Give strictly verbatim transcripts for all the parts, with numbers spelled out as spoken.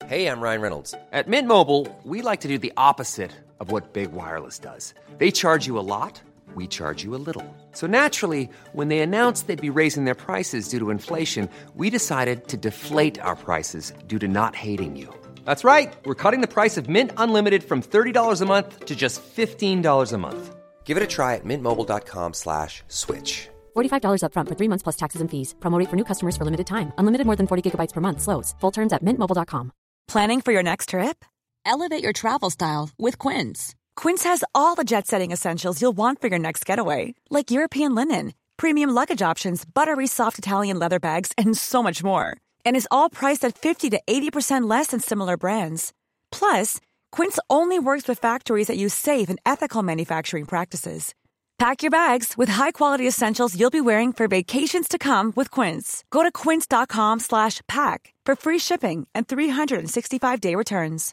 Hey, I'm Ryan Reynolds. At Mint Mobile, we like to do the opposite of what Big Wireless does. They charge you a lot, we charge you a little. So naturally, when they announced they'd be raising their prices due to inflation, we decided to deflate our prices due to not hating you. That's right. We're cutting the price of Mint Unlimited from thirty dollars a month to just fifteen dollars a month. Give it a try at mintmobile.com slash switch. forty-five dollars up front for three months plus taxes and fees. Promo rate for new customers for limited time. Unlimited more than forty gigabytes per month slows. Full terms at mint mobile dot com. Planning for your next trip? Elevate your travel style with Quince. Quince has all the jet-setting essentials you'll want for your next getaway, like European linen, premium luggage options, buttery soft Italian leather bags, and so much more. And is all priced at fifty to eighty percent less than similar brands. Plus, Quince only works with factories that use safe and ethical manufacturing practices. Pack your bags with high-quality essentials you'll be wearing for vacations to come with Quince. Go to quince.com slash pack for free shipping and three sixty-five day returns.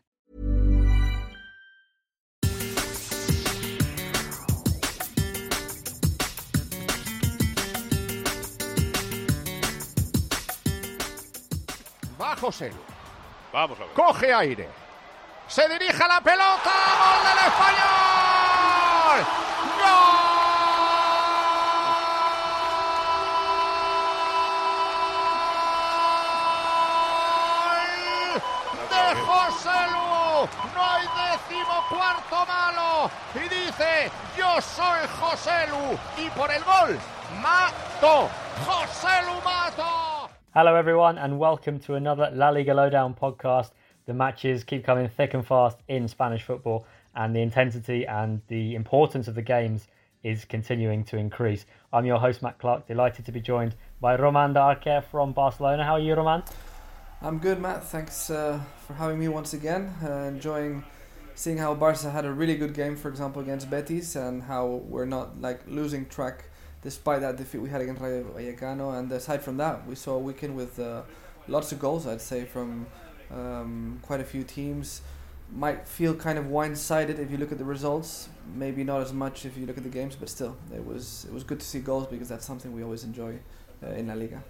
Va José. Vamos a ver. Coge aire. Se dirige a la pelota. ¡Gol del Español! ¡Gol! De José Lu. No hay decimocuarto malo. Y dice, yo soy José Lu. Y por el gol, mato. José Lu mato. Hello everyone and welcome to another La Liga Lowdown podcast. The matches keep coming thick and fast in Spanish football and the intensity and the importance of the games is continuing to increase. I'm your host Matt Clark, delighted to be joined by Roman Darquer from Barcelona. How are you, Roman? I'm good, Matt. Thanks uh, for having me once again. Uh, enjoying seeing how Barca had a really good game, for example, against Betis, and how we're not like losing track despite that defeat we had against Rayo Vallecano. And aside from that, we saw a weekend with uh, lots of goals, I'd say, from um, quite a few teams. Might feel kind of one-sided if you look at the results. Maybe not as much if you look at the games, but still, it was it was good to see goals because that's something we always enjoy uh, in La Liga.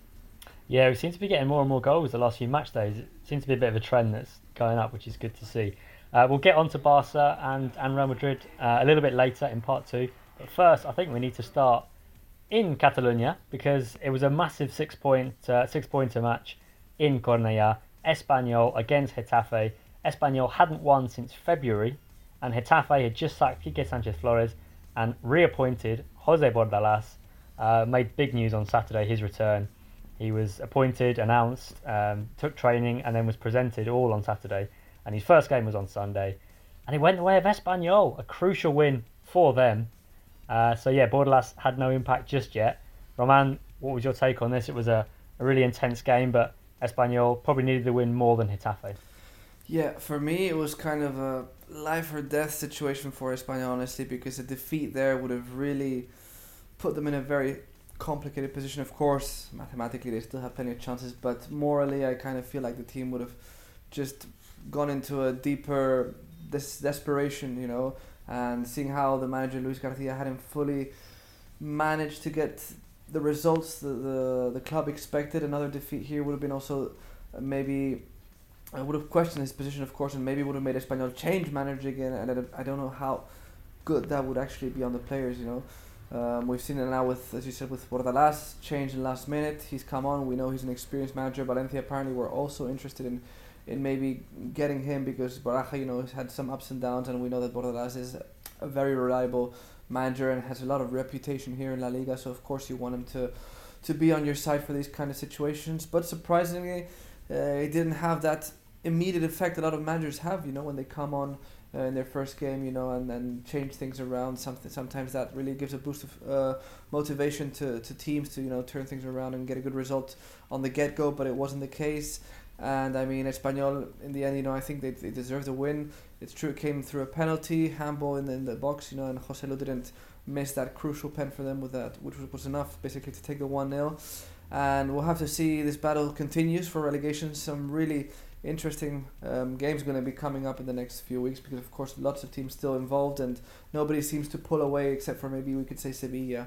Yeah, we seem to be getting more and more goals the last few match days. It seems to be a bit of a trend that's going up, which is good to see. Uh, we'll get on to Barca and, and Real Madrid uh, a little bit later in part two. But first, I think we need to start in Catalonia because it was a massive six-point, uh, six-pointer match in Cornellà. Espanyol against Getafe. Espanyol hadn't won since February, and Getafe had just sacked Quique Sanchez Flores and reappointed Jose Bordalas. Uh, made big news on Saturday, his return. He was appointed, announced, um, took training, and then was presented all on Saturday. And his first game was on Sunday. And it went the way of Espanyol, a crucial win for them. Uh, so yeah, Bordalas had no impact just yet. Roman, what was your take on this? It was a, a really intense game, but Espanyol probably needed the win more than Getafe. Yeah, for me it was kind of a life or death situation for Espanyol, honestly, because a defeat there would have really put them in a very complicated position. Of course, mathematically they still have plenty of chances, but morally I kind of feel like the team would have just gone into a deeper des- desperation, you know, and seeing how the manager Luis Garcia hadn't fully managed to get the results the, the, the club expected. Another defeat here would have been also uh, maybe I would have questioned his position, of course, and maybe would have made Espanyol change manager again, and I, I don't know how good that would actually be on the players, you know. Um, we've seen it now with, as you said, with Bordalas, change in the last minute. He's come on. We know he's an experienced manager. Valencia apparently were also interested in, in maybe getting him because Baraja, you know, has had some ups and downs, and we know that Bordalas is a very reliable manager and has a lot of reputation here in La Liga. So of course you want him to, to be on your side for these kind of situations. But surprisingly, uh, it didn't have that immediate effect a lot of managers have, you know, when they come on Uh, in their first game, you know, and then change things around. Something sometimes that really gives a boost of uh, motivation to, to teams to, you know, turn things around and get a good result on the get-go, but it wasn't the case. And I mean, Espanyol in the end, you know, I think they they deserved the win. It's true, it came through a penalty, handball in the, in the box, you know, and José Lu didn't miss that crucial pen for them with that, which was enough basically to take the one nil. And we'll have to see, this battle continues for relegation. Some really interesting um, games going to be coming up in the next few weeks because of course lots of teams still involved and nobody seems to pull away except for maybe we could say Sevilla,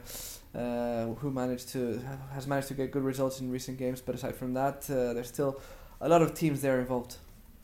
uh, who managed to has managed to get good results in recent games, but aside from that uh, there's still a lot of teams there involved.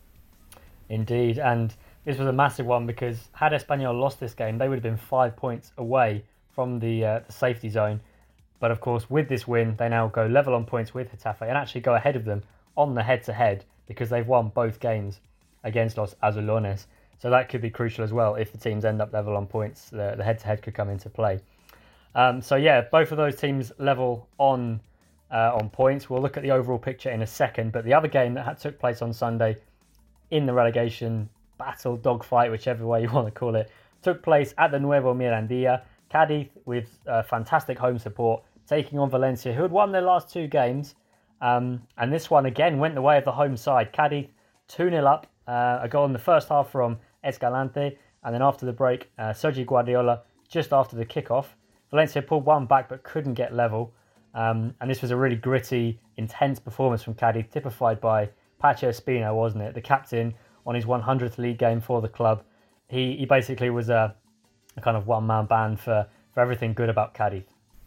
Indeed, and this was a massive one because had Espanyol lost this game, they would have been five points away from the, uh, the safety zone. But of course, with this win, they now go level on points with Getafe and actually go ahead of them on the head-to-head because they've won both games against Los Azulones. So that could be crucial as well. If the teams end up level on points, the, the head-to-head could come into play. Um, so yeah, both of those teams level on uh, on points. We'll look at the overall picture in a second. But the other game that had, took place on Sunday in the relegation battle, dogfight, whichever way you want to call it, took place at the Nuevo Mirandilla. Cádiz, with uh, fantastic home support, taking on Valencia, who had won their last two games. Um, and this one, again, went the way of the home side. Cádiz two nil up, uh, a goal in the first half from Escalante. And then after the break, uh, Sergi Guardiola, just after the kickoff. Valencia pulled one back but couldn't get level. Um, and this was a really gritty, intense performance from Cádiz, typified by Pacho Espino, wasn't it? The captain on his one hundredth league game for the club. He he basically was a, a kind of one-man band for, for everything good about Cádiz.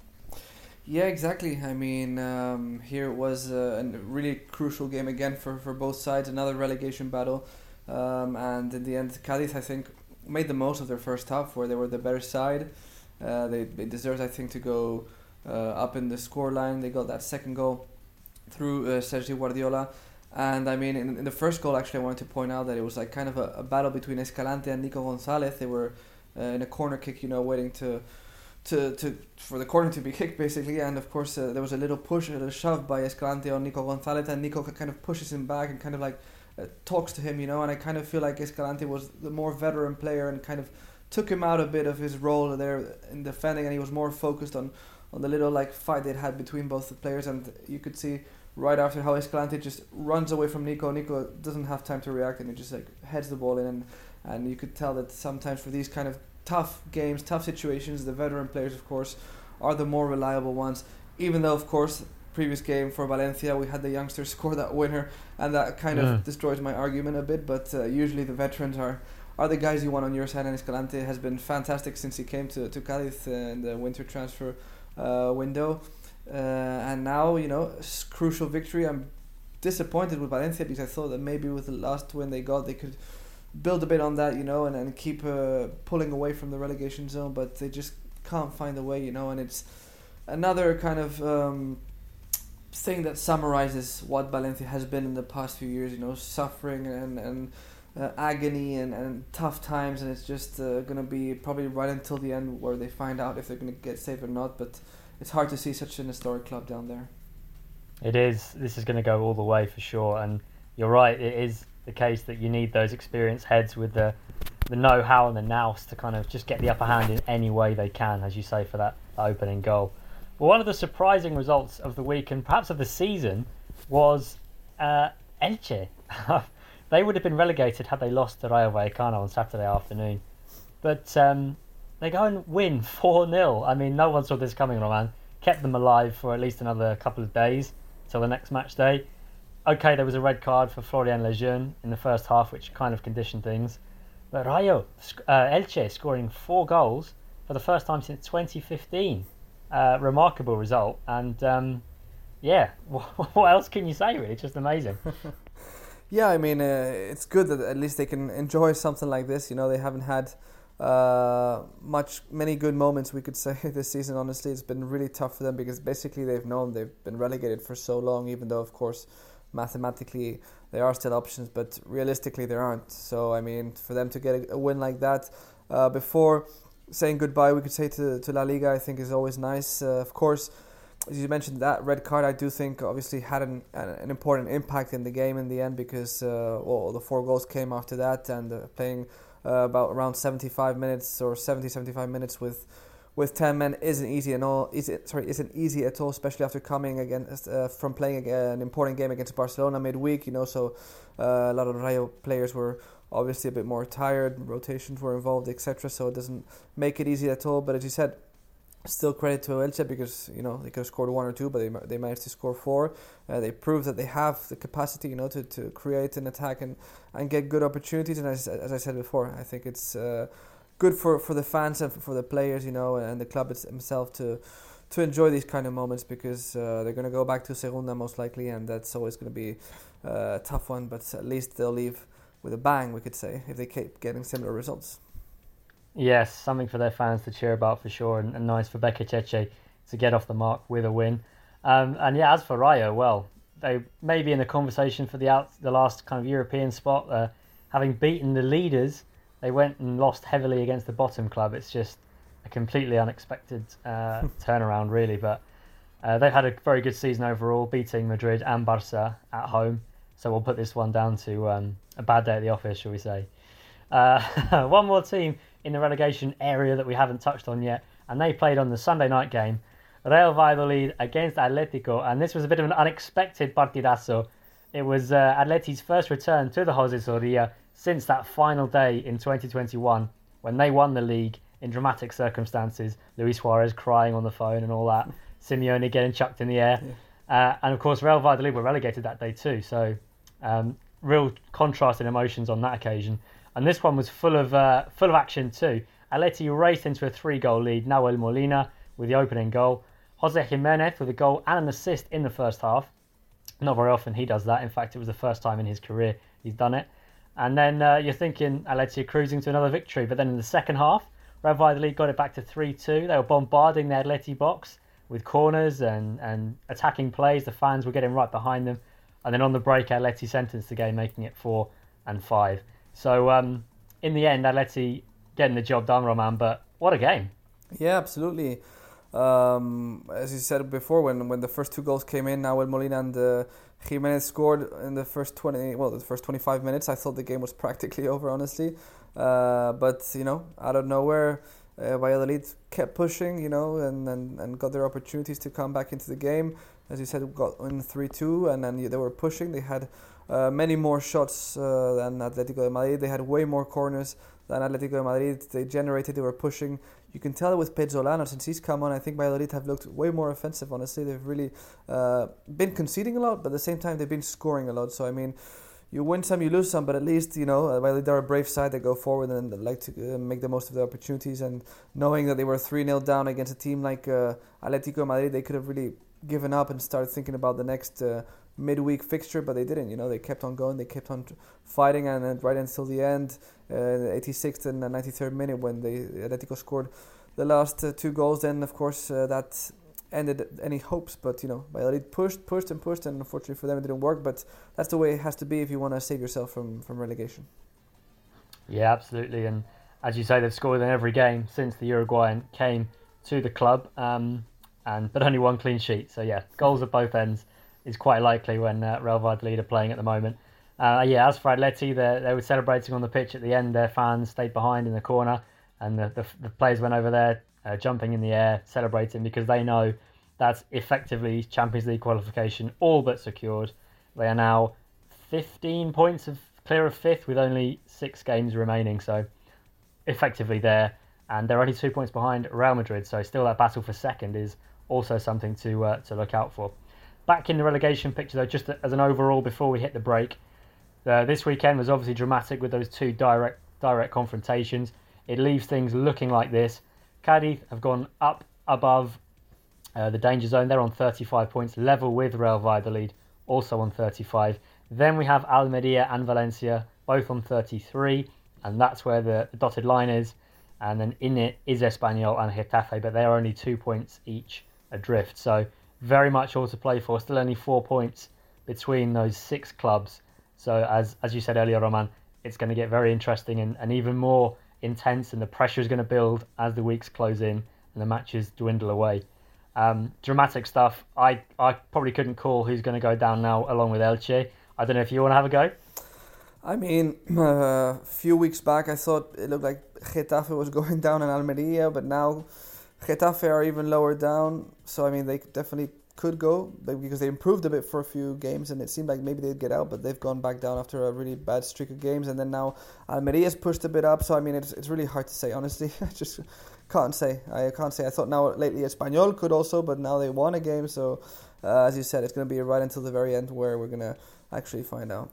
Yeah, exactly. I mean, um, here it was a, a really crucial game again for, for both sides, another relegation battle. Um, and in the end, Cádiz, I think, made the most of their first half, where they were the better side. Uh, they, they deserved, I think, to go uh, up in the scoreline. They got that second goal through uh, Sergi Guardiola. And I mean, in, in the first goal, actually, I wanted to point out that it was like kind of a, a battle between Escalante and Nico Gonzalez. They were uh, in a corner kick, you know, waiting to, to, to for the corner to be kicked, basically. And of course, uh, there was a little push, a little shove by Escalante on Nico Gonzalez, and Nico kind of pushes him back and kind of like uh, talks to him, you know. And I kind of feel like Escalante was the more veteran player and kind of took him out a bit of his role there in defending, and he was more focused on, on the little like fight they'd had between both the players. And you could see right after how Escalante just runs away from Nico. Nico doesn't have time to react, and he just like heads the ball in. And, and you could tell that sometimes for these kind of tough games, tough situations, the veteran players, of course, are the more reliable ones. Even though, of course, previous game for Valencia, we had the youngsters score that winner, and that kind yeah. of destroys my argument a bit. But uh, usually the veterans are, are the guys you want on your side, and Escalante has been fantastic since he came to, to Cádiz uh, in the winter transfer uh, window. Uh, and now, you know, crucial victory. I'm disappointed with Valencia because I thought that maybe with the last win they got, they could build a bit on that, you know, and, and keep uh, pulling away from the relegation zone, but they just can't find a way, you know. And it's another kind of um, thing that summarizes what Valencia has been in the past few years, you know, suffering and, and uh, agony and, and tough times, and it's just uh, going to be probably right until the end where they find out if they're going to get saved or not. But it's hard to see such an historic club down there. It is. This is going to go all the way for sure. And you're right, it is the case that you need those experienced heads with the the know-how and the nous to kind of just get the upper hand in any way they can, as you say, for that, that opening goal. But one of the surprising results of the week, and perhaps of the season, was uh, Elche. They would have been relegated had they lost to Rayo Vallecano on Saturday afternoon. But um, they go and win four nil. I mean, no one saw this coming, Roman. Kept them alive for at least another couple of days till the next match day. Okay, there was a red card for Florian Lejeune in the first half, which kind of conditioned things. But Rayo, uh, Elche scoring four goals for the first time since twenty fifteen. Uh, remarkable result. And um, yeah, what else can you say, really? It's just amazing. Yeah, I mean, uh, it's good that at least they can enjoy something like this. You know, they haven't had uh, much, many good moments, we could say, this season. Honestly, it's been really tough for them because basically they've known they've been relegated for so long, even though, of course, mathematically there are still options, but realistically there aren't. So, I mean, for them to get a, a win like that uh, before saying goodbye, we could say, to, to La Liga, I think is always nice. Uh, of course, as you mentioned, that red card, I do think obviously had an, an important impact in the game in the end because uh, well, the four goals came after that, and uh, playing uh, about around seventy-five minutes or seventy, seventy-five minutes with with ten men isn't easy at all. Easy, sorry, isn't easy at all, especially after coming against uh, from playing an important game against Barcelona midweek. You know, so uh, a lot of Rayo players were obviously a bit more tired. Rotations were involved, et cetera. So it doesn't make it easy at all. But as you said, still credit to Elche because, you know, they could have scored one or two, but they they managed to score four. Uh, they proved that they have the capacity, you know, to, to create an attack and, and get good opportunities. And as as I said before, I think it's uh, good for, for the fans and for the players, you know, and the club itself to to enjoy these kind of moments because uh, they're going to go back to Segunda most likely, and that's always going to be uh, a tough one. But at least they'll leave with a bang, we could say, if they keep getting similar results. Yes, something for their fans to cheer about for sure, and, and nice for Beccaceche to get off the mark with a win. Um, and yeah, as for Rayo, well, they may be in the conversation for the out the last kind of European spot. Uh, having beaten the leaders, they went and lost heavily against the bottom club. It's just a completely unexpected uh, turnaround, really. But uh, they've had a very good season overall, beating Madrid and Barca at home. So we'll put this one down to um, a bad day at the office, shall we say. Uh, one more team in the relegation area that we haven't touched on yet, and they played on the Sunday night game, Real Valladolid against Atletico, and this was a bit of an unexpected partidazo. It was uh, Atleti's first return to the José Zorrilla since that final day in twenty twenty-one when they won the league in dramatic circumstances. Luis Suarez crying on the phone and all that, Simeone getting chucked in the air. Yeah. Uh, and of course, Real Valladolid were relegated that day too, so um, real contrast in emotions on that occasion. And this one was full of uh, full of action too. Atleti raced into a three-goal lead. Nahuel Molina with the opening goal. Jose Jimenez with a goal and an assist in the first half. Not very often he does that. In fact, it was the first time in his career he's done it. And then uh, you're thinking Atleti are cruising to another victory. But then in the second half, Real Valladolid got it back to three two. They were bombarding the Atleti box with corners and, and attacking plays. The fans were getting right behind them. And then on the break, Atleti sentenced the game, making it four and five. So um, in the end, Atleti getting the job done, Roman. But what a game! Yeah, absolutely. Um, as you said before, when when the first two goals came in, Nahuel Molina and uh, Jimenez scored in the first twenty, well, the first twenty-five minutes. I thought the game was practically over, honestly. Uh, but you know, out of nowhere, uh, Valladolid kept pushing, you know, and, and, and got their opportunities to come back into the game. As you said, got in three two, and then they were pushing. They had uh, many more shots uh, than Atletico de Madrid. They had way more corners than Atletico de Madrid. They generated, they were pushing. You can tell with Pezzolano, since he's come on, I think Valladolid have looked way more offensive, honestly. They've really uh, been conceding a lot, but at the same time, they've been scoring a lot. So, I mean, you win some, you lose some, but at least, you know, Valladolid are a brave side. They go forward and they like to uh, make the most of the opportunities. And knowing that they were three nil down against a team like uh, Atletico de Madrid, they could have really given up and started thinking about the next uh, midweek fixture, but they didn't. You know, they kept on going, they kept on fighting, and then right until the end, uh, the eighty-sixth and ninety-third minute, when they Atletico scored the last uh, two goals, then of course uh, that ended any hopes. But you know, Valladolid pushed, pushed, and pushed, and unfortunately for them it didn't work. But that's the way it has to be if you want to save yourself from from relegation. Yeah, absolutely. And as you say, they've scored in every game since the Uruguayan came to the club. Um, and but only one clean sheet. So yeah, goals at both ends is quite likely when uh, Real Valladolid are playing at the moment. Uh, yeah, as for Atleti, they they were celebrating on the pitch at the end. Their fans stayed behind in the corner, and the the, the players went over there uh, jumping in the air, celebrating, because they know that's effectively Champions League qualification all but secured. They are now fifteen points of clear of fifth with only six games remaining, so effectively there. And they're only two points behind Real Madrid, so still that battle for second is also something to uh, to look out for. Back in the relegation picture, though, just as an overall before we hit the break, uh, this weekend was obviously dramatic with those two direct direct confrontations. It leaves things looking like this. Cadiz have gone up above uh, the danger zone. They're on thirty-five points, level with Real Valladolid, also on thirty-five. Then we have Almeria and Valencia, both on thirty-three, and that's where the, the dotted line is. And then in it is Espanyol and Getafe, but they are only two points each adrift. So very much all to play for. Still only four points between those six clubs. So as as you said earlier, Roman, it's going to get very interesting and, and even more intense, and the pressure is going to build as the weeks close in and the matches dwindle away. Um, dramatic stuff. I, I probably couldn't call who's going to go down now along with Elche. I don't know if you want to have a go. I mean, a uh, few weeks back I thought it looked like Getafe was going down in Almeria, but now Getafe are even lower down. So, I mean, they definitely could go because they improved a bit for a few games and it seemed like maybe they'd get out, but they've gone back down after a really bad streak of games. And then now Almeria's pushed a bit up. So, I mean, it's it's really hard to say, honestly. I just can't say. I can't say. I thought now lately Espanyol could also, but now they won a game. So, uh, as you said, it's going to be right until the very end where we're going to actually find out.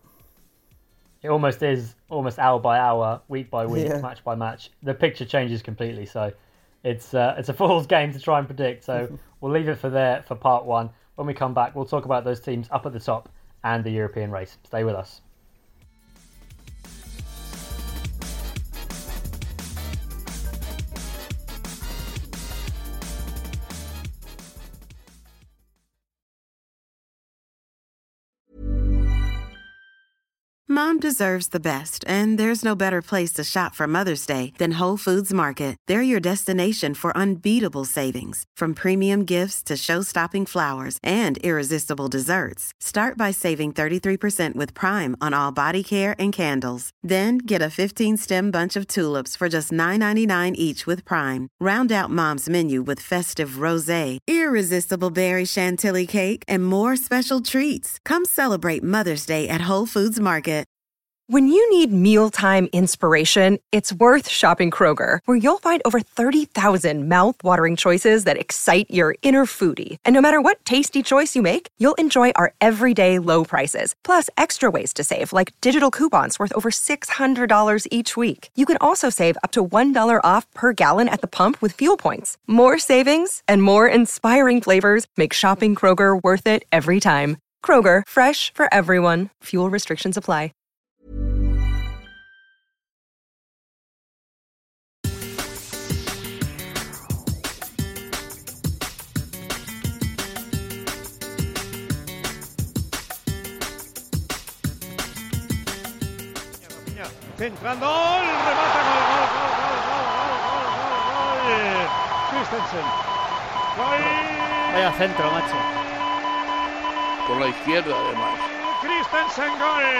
It almost is, almost hour by hour, week by week, yeah. match by match. The picture changes completely, so it's uh, it's a fool's game to try and predict. So we'll leave it for there for part one. When we come back, we'll talk about those teams up at the top and the European race. Stay with us. Mom deserves the best, and there's no better place to shop for Mother's Day than Whole Foods Market. They're your destination for unbeatable savings, from premium gifts to show-stopping flowers and irresistible desserts. Start by saving thirty-three percent with Prime on all body care and candles. Then get a fifteen-stem bunch of tulips for just nine ninety-nine each with Prime. Round out Mom's menu with festive rosé, irresistible berry chantilly cake, and more special treats. Come celebrate Mother's Day at Whole Foods Market. When you need mealtime inspiration, it's worth shopping Kroger, where you'll find over thirty thousand mouth-watering choices that excite your inner foodie. And no matter what tasty choice you make, you'll enjoy our everyday low prices, plus extra ways to save, like digital coupons worth over six hundred dollars each week. You can also save up to one dollar off per gallon at the pump with fuel points. More savings and more inspiring flavors make shopping Kroger worth it every time. Kroger, fresh for everyone. Fuel restrictions apply. Centrando, remata, gol, gol, gol, gol, gol, gol, gol, gol, Christensen. Gol. Vaya centro, macho. Por la izquierda, además. Christensen,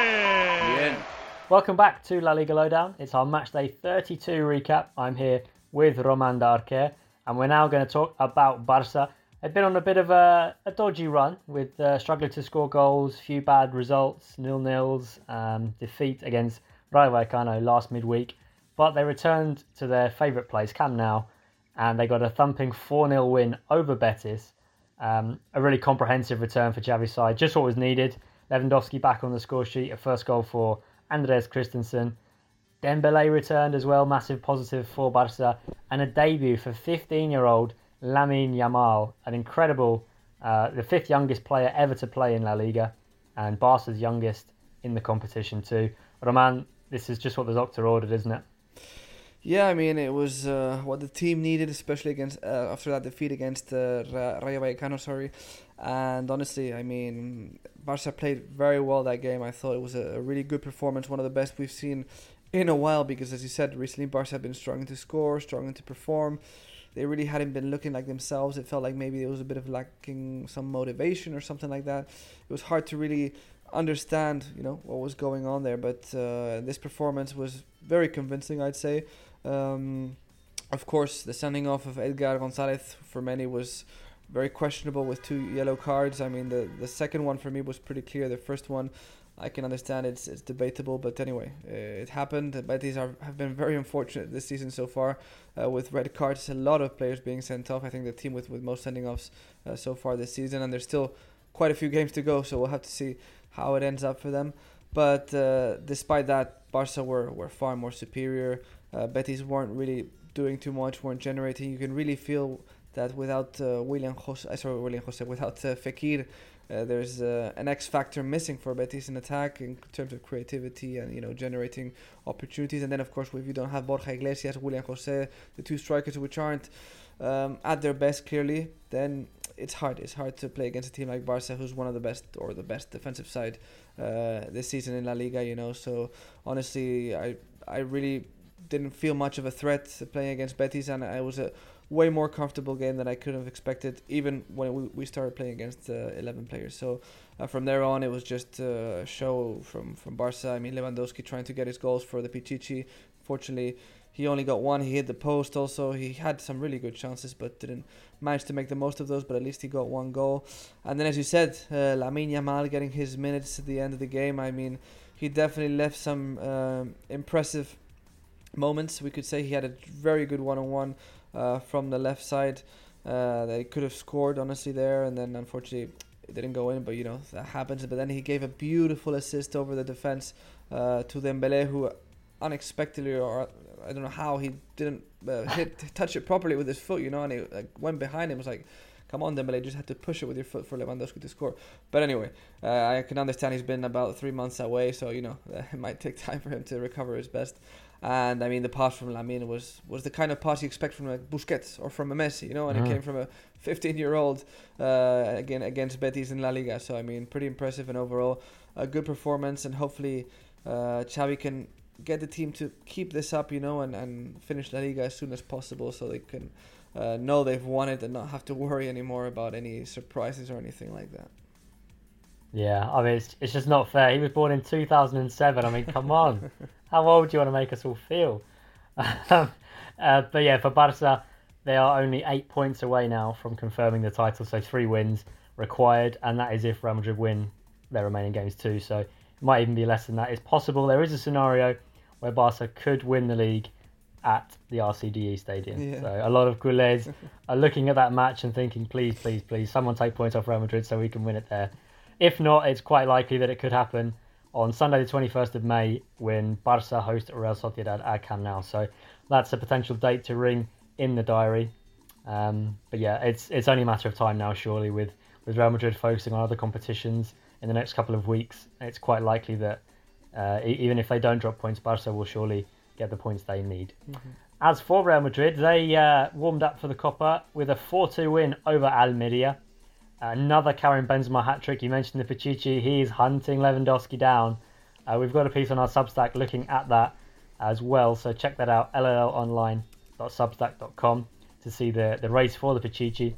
gol. Bien. Welcome back to La Liga Lowdown. It's our matchday thirty-two recap. I'm here with Roman Darker, and we're now going to talk about Barca. They've been on a bit of a, a dodgy run with uh, struggling to score goals, few bad results, nil-nils, um, defeat against Rayo Vallecano last midweek, but they returned to their favourite place, Camp Nou, and they got a thumping four nil win over Betis. Um, a really comprehensive return for Xavi's side, just what was needed. Lewandowski back on the score sheet, a first goal for Andreas Christensen. Dembele returned as well, massive positive for Barca, and a debut for fifteen-year-old Lamine Yamal, an incredible, uh, the fifth youngest player ever to play in La Liga, and Barca's youngest in the competition too. Roman, this is just what the doctor ordered, isn't it? Yeah, I mean, it was uh, what the team needed, especially against uh, after that defeat against uh, Rayo Vallecano, sorry. And honestly, I mean, Barca played very well that game. I thought it was a, a really good performance, one of the best we've seen in a while, because as you said, recently Barca have been struggling to score, struggling to perform. They really hadn't been looking like themselves. It felt like maybe there was a bit of lacking some motivation or something like that. It was hard to really understand, you know, what was going on there, but uh, this performance was very convincing, I'd say. Um, of course, the sending off of Edgar Gonzalez for many was very questionable with two yellow cards. I mean, the, the second one for me was pretty clear. The first one, I can understand it's it's debatable, but anyway, uh, it happened. Betis are, have been very unfortunate this season so far uh, with red cards. A lot of players being sent off. I think the team with, with most sending offs uh, so far this season, and there's still quite a few games to go, so we'll have to see how it ends up for them. But uh, despite that, Barca were, were far more superior. Uh, Betis weren't really doing too much, weren't generating. You can really feel that without uh, William Jose, sorry, William Jose, without uh, Fekir, uh, there's uh, an X factor missing for Betis in attack in terms of creativity and, you know, generating opportunities. And then, of course, if you don't have Borja Iglesias, William Jose, the two strikers which aren't um, at their best clearly, then it's hard. It's hard to play against a team like Barca, who's one of the best or the best defensive side uh, this season in La Liga. You know, so honestly, I I really didn't feel much of a threat playing against Betis, and it was a way more comfortable game than I could have expected, even when we, we started playing against uh, eleven players. So uh, from there on, it was just a show from, from Barca. I mean, Lewandowski trying to get his goals for the Pichichi. Fortunately, he only got one. He hit the post also. He had some really good chances, but didn't manage to make the most of those. But at least he got one goal. And then, as you said, uh, Lamine Yamal getting his minutes at the end of the game. I mean, he definitely left some um, impressive moments. We could say he had a very good one-on-one uh, from the left side uh, that he could have scored, honestly, there. And then, unfortunately, it didn't go in. But, you know, that happens. But then he gave a beautiful assist over the defense uh, to Dembele, who unexpectedly, or I don't know how, he didn't uh, hit touch it properly with his foot, you know, and he like, went behind him. It was like, come on, Dembele, just had to push it with your foot for Lewandowski to score. But anyway, uh, I can understand he's been about three months away, so, you know, uh, it might take time for him to recover his best. And, I mean, the pass from Lamine was, was the kind of pass you expect from a Busquets or from a Messi, you know, and mm. it came from a fifteen-year-old uh, again against Betis in La Liga. So, I mean, pretty impressive, and overall a good performance, and hopefully uh, Xavi can get the team to keep this up, you know, and, and finish La Liga as soon as possible, so they can uh, know they've won it and not have to worry anymore about any surprises or anything like that. Yeah, I mean, it's, it's just not fair. He was born in two thousand seven. I mean, come on. How old do you want to make us all feel? uh, but yeah, for Barca, they are only eight points away now from confirming the title, so three wins required, and that is if Real Madrid win their remaining games too, so it might even be less than that. It's possible. There is a scenario where Barca could win the league at the R C D E Stadium. Yeah. So a lot of culés are looking at that match and thinking, please, please, please, someone take points off Real Madrid so we can win it there. If not, it's quite likely that it could happen on Sunday the twenty-first of May when Barca host Real Sociedad at Camp Nou. So that's a potential date to ring in the diary. Um, but yeah, it's it's only a matter of time now, surely, with, with Real Madrid focusing on other competitions in the next couple of weeks. It's quite likely that uh, even if they don't drop points, Barca will surely get the points they need. Mm-hmm. As for Real Madrid, they uh, warmed up for the Copa with a four two win over Almeria. Another Karim Benzema hat-trick. You mentioned the Pichichi. He is hunting Lewandowski down. Uh, we've got a piece on our Substack looking at that as well. So check that out, l l l online dot substack dot com, to see the, the race for the Pichichi.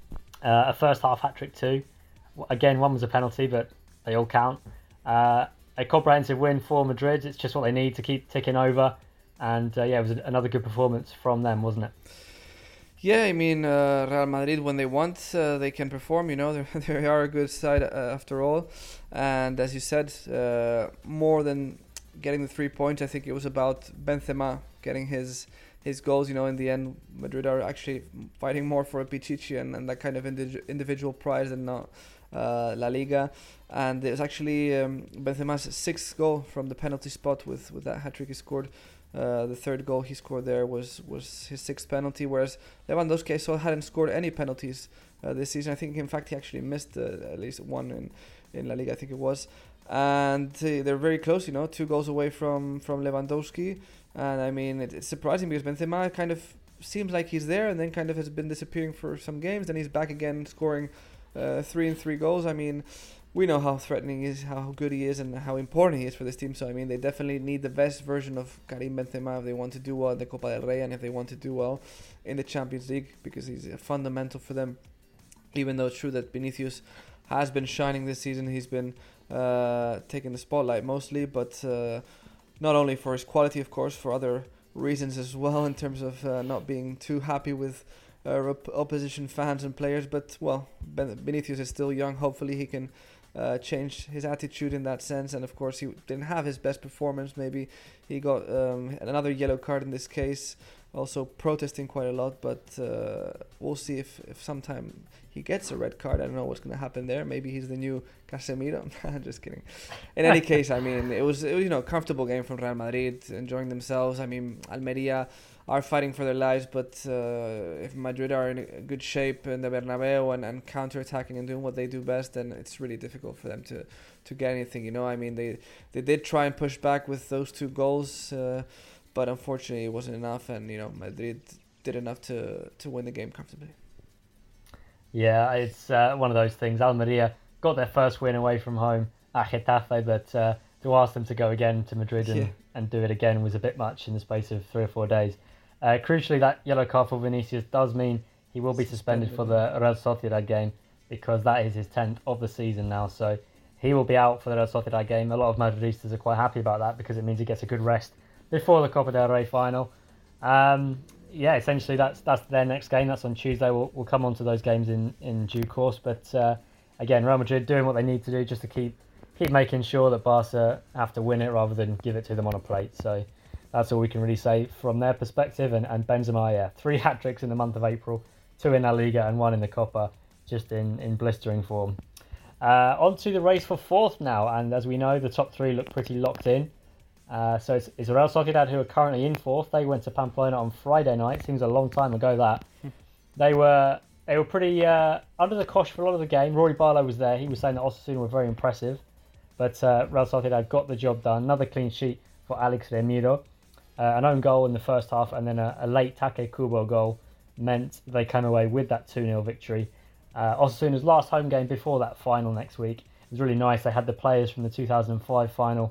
Uh, a first half hat-trick too. Again, one was a penalty, but they all count. Uh, a comprehensive win for Madrid. It's just what they need to keep ticking over. And uh, yeah, it was another good performance from them, wasn't it? Yeah, I mean, uh, Real Madrid, when they want, uh, they can perform, you know, they are a good side uh, after all. And as you said, uh, more than getting the three points, I think it was about Benzema getting his his goals. You know, in the end, Madrid are actually fighting more for a Pichichi and, and that kind of indi- individual prize than not uh, La Liga. And it was actually um, Benzema's sixth goal from the penalty spot with, with that hat-trick he scored. Uh, the third goal he scored there was, was his sixth penalty, whereas Lewandowski I saw hadn't scored any penalties uh, this season. I think, in fact, he actually missed uh, at least one in, in La Liga, I think it was. And uh, they're very close, you know, two goals away from, from Lewandowski. And, I mean, it, it's surprising because Benzema kind of seems like he's there and then kind of has been disappearing for some games. Then he's back again scoring uh, three and three goals. I mean, we know how threatening he is, how good he is, and how important he is for this team. So, I mean, they definitely need the best version of Karim Benzema if they want to do well in the Copa del Rey and if they want to do well in the Champions League, because he's fundamental for them. Even though it's true that Vinicius has been shining this season, he's been uh, taking the spotlight mostly, but uh, not only for his quality, of course, for other reasons as well, in terms of uh, not being too happy with uh, op- opposition fans and players. But, well, ben- Vinicius is still young. Hopefully he can Uh, changed his attitude in that sense, and of course he didn't have his best performance. Maybe he got um, another yellow card in this case, also protesting quite a lot, but uh, we'll see if, if sometime he gets a red card. I don't know what's going to happen there. Maybe he's the new Casemiro. Just kidding. In any case, I mean, it was, it was you know, a comfortable game from Real Madrid, enjoying themselves. I mean, Almeria are fighting for their lives, but uh, if Madrid are in a good shape in the Bernabeu and, and counter-attacking and doing what they do best, then it's really difficult for them to, to get anything. You know, I mean, they, they did try and push back with those two goals, uh, but unfortunately it wasn't enough, and, you know, Madrid did enough to, to win the game comfortably. Yeah, it's uh, one of those things. Almeria got their first win away from home at Getafe, but uh, to ask them to go again to Madrid and, yeah. and do it again was a bit much in the space of three or four days. Uh, crucially, that yellow card for Vinicius does mean he will be suspended, suspended for the Real Sociedad game, because that is his tenth of the season now. So he will be out for the Real Sociedad game. A lot of Madridistas are quite happy about that because it means he gets a good rest before the Copa del Rey final. Um, yeah, essentially that's that's their next game. That's on Tuesday. We'll, we'll come on to those games in, in due course. But uh, again, Real Madrid doing what they need to do just to keep keep making sure that Barca have to win it rather than give it to them on a plate. So that's all we can really say from their perspective. And, and Benzema, yeah, three hat-tricks in the month of April, two in La Liga and one in the Copa, just in, in blistering form. Uh, on to the race for fourth now. And as we know, the top three look pretty locked in. Uh, so it's, it's Real Sociedad who are currently in fourth. They went to Pamplona on Friday night. Seems a long time ago, that. they were they were pretty uh, under the cosh for a lot of the game. Rory Barlow was there. He was saying that Osasuna were very impressive. But uh, Real Sociedad got the job done. Another clean sheet for Alex Remiro. Uh, an own goal in the first half and then a, a late Take Kubo goal meant they came away with that two nil victory. Uh, Osasuna's last home game before that final next week. It was really nice. They had the players from the two thousand five final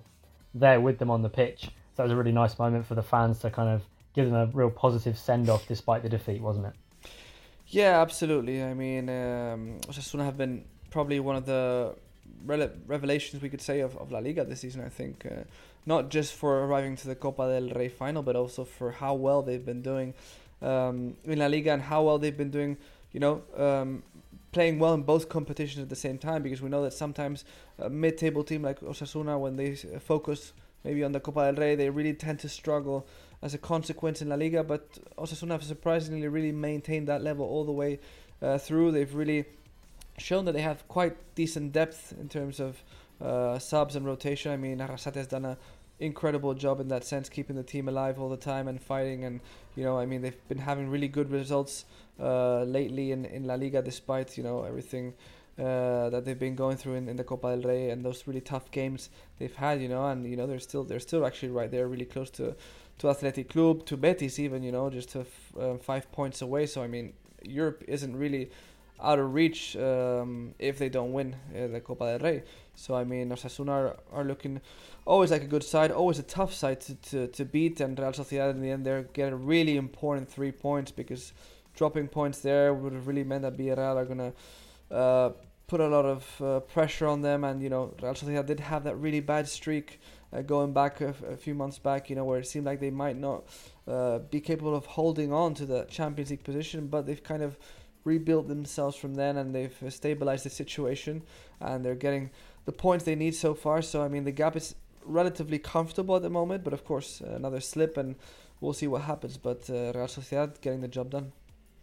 there with them on the pitch. So it was a really nice moment for the fans to kind of give them a real positive send-off despite the defeat, wasn't it? Yeah, absolutely. I mean, um, Osasuna have been probably one of the rele- revelations, we could say, of, of La Liga this season, I think. Uh, not just for arriving to the Copa del Rey final, but also for how well they've been doing um, in La Liga and how well they've been doing, you know, um, playing well in both competitions at the same time, because we know that sometimes a mid-table team like Osasuna, when they focus maybe on the Copa del Rey, they really tend to struggle as a consequence in La Liga, but Osasuna have surprisingly really maintained that level all the way uh, through. They've really shown that they have quite decent depth in terms of uh, subs and rotation. I mean, Arrasate has done an incredible job in that sense, keeping the team alive all the time and fighting, and, you know, I mean, they've been having really good results uh, lately in, in La Liga, despite, you know, everything Uh, that they've been going through in, in the Copa del Rey and those really tough games they've had, you know, and, you know, they're still they're still actually right there, really close to to Athletic Club, to Betis even, you know, just to f- uh, five points away. So I mean, Europe isn't really out of reach um, if they don't win uh, the Copa del Rey. So I mean, Osasuna are, are looking always like a good side, always a tough side to, to, to beat, and Real Sociedad in the end they're getting really important three points, because dropping points there would have really meant that Villarreal are gonna Uh, put a lot of uh, pressure on them, and, you know, Real Sociedad did have that really bad streak uh, going back a, f- a few months back, you know, where it seemed like they might not uh, be capable of holding on to the Champions League position, but they've kind of rebuilt themselves from then, and they've uh, stabilized the situation, and they're getting the points they need so far. So I mean, the gap is relatively comfortable at the moment, but of course uh, another slip and we'll see what happens. But uh, Real Sociedad getting the job done.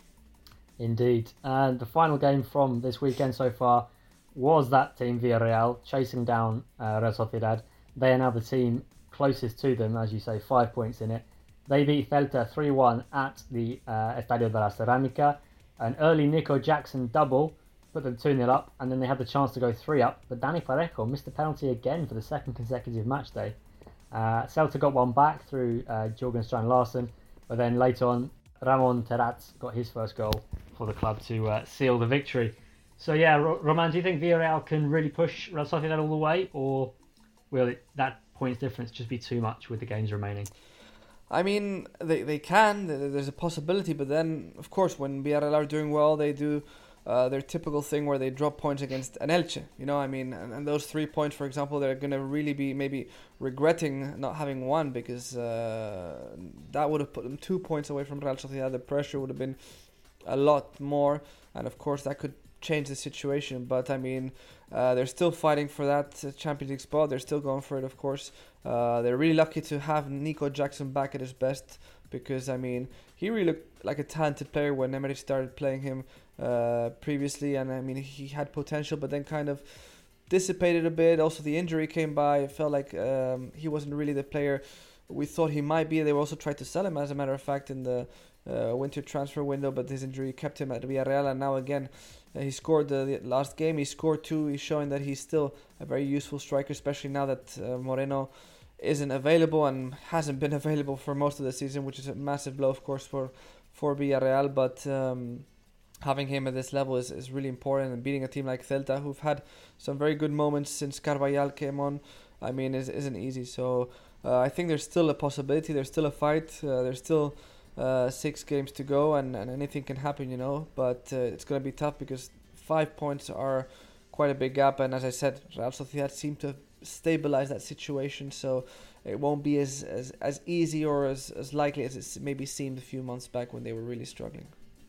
Indeed. And the final game from this weekend so far was that team, Villarreal, chasing down uh, Real Sociedad. They are now the team closest to them, as you say, five points in it. They beat Celta three one at the uh, Estadio de la Cerámica. An early Nico Jackson double put them two nil up, and then they had the chance to go three up, but Dani Parejo missed the penalty again for the second consecutive match day. Uh, Celta got one back through uh, Jorgen Strand Larsen, but then later on, Ramon Terraz got his first goal for the club to uh, seal the victory. So yeah, R- Roman, do you think Villarreal can really push Real Sociedad all the way, or will it, that points difference just be too much with the games remaining? I mean, they they can. There's a possibility, but then, of course, when Villarreal are doing well, they do uh, their typical thing where they drop points against an Elche. You know, I mean, and, and those three points, for example, they're going to really be maybe regretting not having won, because uh, that would have put them two points away from Real Sociedad. The pressure would have been a lot more, and of course, that could change the situation. But I mean, uh, they're still fighting for that uh, Champions League spot. They're still going for it, of course. Uh, they're really lucky to have Nico Jackson back at his best, because I mean, he really looked like a talented player when Emery started playing him uh, previously, and I mean, he had potential, but then kind of dissipated a bit. Also, the injury came by. It felt like um, he wasn't really the player we thought he might be. They also tried to sell him, as a matter of fact, in the uh, winter transfer window, but his injury kept him at Villarreal, and now again, uh, he scored the, the last game. He scored two. He's showing that he's still a very useful striker, especially now that uh, Moreno isn't available and hasn't been available for most of the season, which is a massive blow, of course, for, for Villarreal. But um, having him at this level is, is really important, and beating a team like Celta, who've had some very good moments since Carvajal came on, I mean, is, isn't easy. So uh, I think there's still a possibility, there's still a fight, uh, there's still uh, six games to go, and, and anything can happen, you know. But uh, it's going to be tough, because five points are quite a big gap, and as I said, Real Sociedad seem to stabilize that situation, so it won't be as as, as easy or as, as likely as it maybe seemed a few months back when they were really struggling.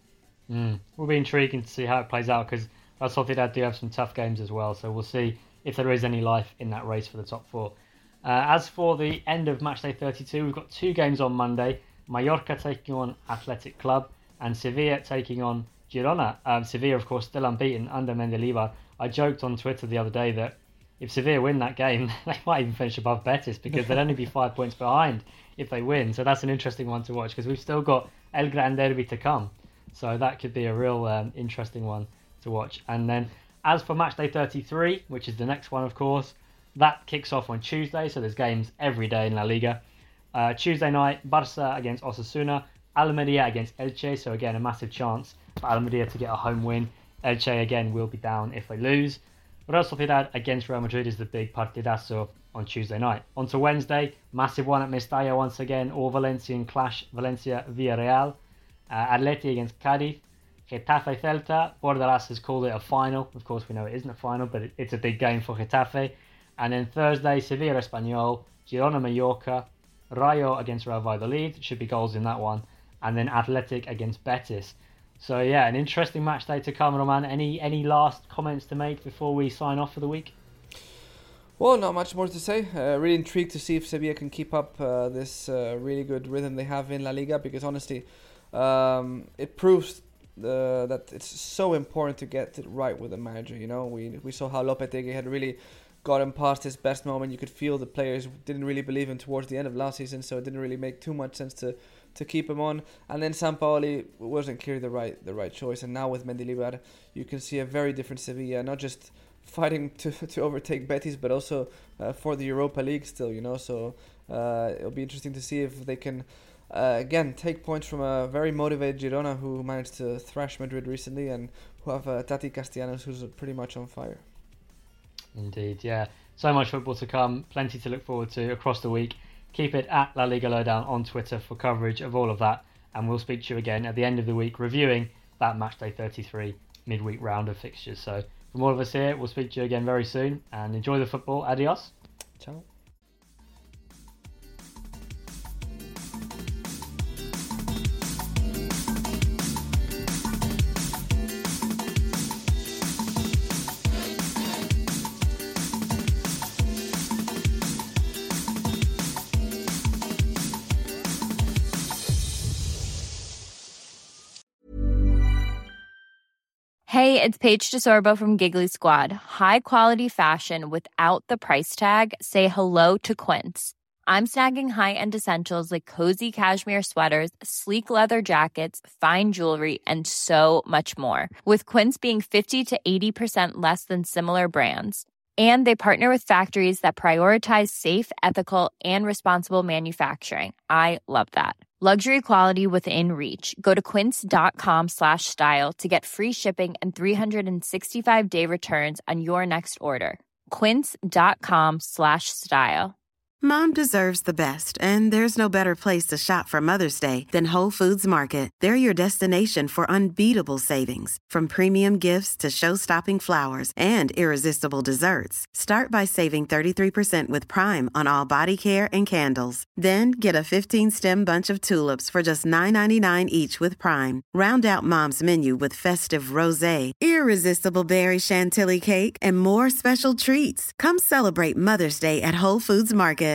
Mm. Will be intriguing to see how it plays out, because Real Sociedad do have some tough games as well, so we'll see if there is any life in that race for the top four. Uh, as for the end of matchday thirty-two, we've got two games on Monday. Mallorca taking on Athletic Club, and Sevilla taking on Girona. Um, Sevilla, of course, still unbeaten under Mendilibar. I joked on Twitter the other day that if Sevilla win that game, they might even finish above Betis, because they'd only be five points behind if they win. So that's an interesting one to watch, because we've still got El Gran Derby to come. So that could be a real um, interesting one to watch. And then as for matchday thirty-three, which is the next one, of course, that kicks off on Tuesday. So there's games every day in La Liga. Uh, Tuesday night, Barça against Osasuna, Almeria against Elche. So again, a massive chance for Almeria to get a home win. Elche again will be down if they lose. Real Sociedad against Real Madrid is the big partidazo on Tuesday night. On to Wednesday, massive one at Mestalla once again, all Valencian clash, Valencia-Villarreal, uh, Atleti against Cádiz, Getafe Celta. Bordalas has called it a final. Of course, we know it isn't a final, but it, it's a big game for Getafe. And then Thursday, Sevilla Espanyol, Girona Mallorca, Rayo against Real Valladolid. Should be goals in that one. And then Athletic against Betis. So yeah, an interesting match day to come, Roman. Any any last comments to make before we sign off for the week? Well, not much more to say. Uh, really intrigued to see if Sevilla can keep up uh, this uh, really good rhythm they have in La Liga, because honestly, um, it proves uh, that it's so important to get it right with the manager. You know, we we saw how Lopetegui had really got him past his best moment. You could feel the players didn't really believe him towards the end of last season, so it didn't really make too much sense to, to keep him on. And then Sampaoli wasn't clearly the right the right choice. And now with Mendilibar, you can see a very different Sevilla, not just fighting to to overtake Betis, but also uh, for the Europa League still, you know. So uh, it'll be interesting to see if they can uh, again take points from a very motivated Girona, who managed to thrash Madrid recently, and who have uh, Tati Castellanos, who's pretty much on fire. Indeed, yeah. So much football to come, plenty to look forward to across the week. Keep it at La Liga Lowdown on Twitter for coverage of all of that, and we'll speak to you again at the end of the week reviewing that Matchday thirty-three midweek round of fixtures. So from all of us here, we'll speak to you again very soon, and enjoy the football. Adios. Ciao. Hey, it's Paige DeSorbo from Giggly Squad. High quality fashion without the price tag. Say hello to Quince. I'm snagging high-end essentials like cozy cashmere sweaters, sleek leather jackets, fine jewelry, and so much more. With Quince being fifty to eighty percent less than similar brands. And they partner with factories that prioritize safe, ethical, and responsible manufacturing. I love that. Luxury quality within reach. Go to quince.com slash style to get free shipping and three sixty-five day returns on your next order. Quince.com slash style. Mom deserves the best, and there's no better place to shop for Mother's Day than Whole Foods Market. They're your destination for unbeatable savings, from premium gifts to show-stopping flowers and irresistible desserts. Start by saving thirty-three percent with Prime on all body care and candles. Then get a fifteen-stem bunch of tulips for just nine ninety-nine each with Prime. Round out Mom's menu with festive rosé, irresistible berry chantilly cake, and more special treats. Come celebrate Mother's Day at Whole Foods Market.